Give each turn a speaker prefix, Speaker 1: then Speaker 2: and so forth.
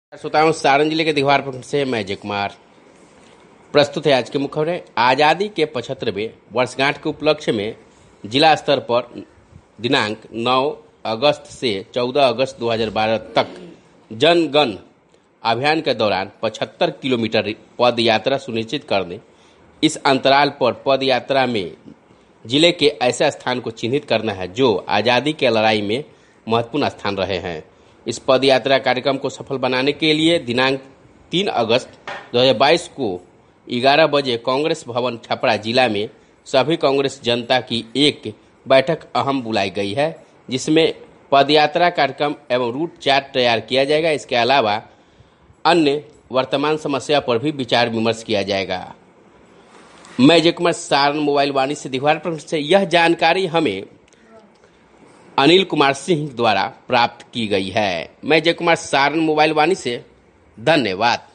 Speaker 1: श्रोताओं, सारण जिले के दिघवार से मैं जय कुमार प्रस्तुत है आज की मुख्य खबरें। आज़ादी के 75वें वर्षगांठ के उपलक्ष्य में जिला स्तर पर दिनांक 9 अगस्त से 14 अगस्त 2012 तक जन गण अभियान के दौरान 75 किलोमीटर पद यात्रा सुनिश्चित करने। इस अंतराल पर पद यात्रा में जिले के ऐसे स्थान को चिन्हित करना है जो आज़ादी के लड़ाई में महत्वपूर्ण स्थान रहे हैं। इस पद यात्रा कार्यक्रम को सफल बनाने के लिए दिनांक 3 अगस्त 2022 को 11 बजे कांग्रेस भवन छपरा जिला में सभी कांग्रेस जनता की एक बैठक अहम बुलाई गई है, जिसमें पदयात्रा कार्यक्रम एवं रूट चार्ट तैयार किया जाएगा। इसके अलावा अन्य वर्तमान समस्या पर भी विचार विमर्श किया जाएगा। मैं जय कुमार, सारण मोबाइल वाणी से दिघवार से यह जानकारी हमें अनिल कुमार सिंह द्वारा प्राप्त की गई है। मैं जय कुमार, सारण मोबाइल वाणी से धन्यवाद।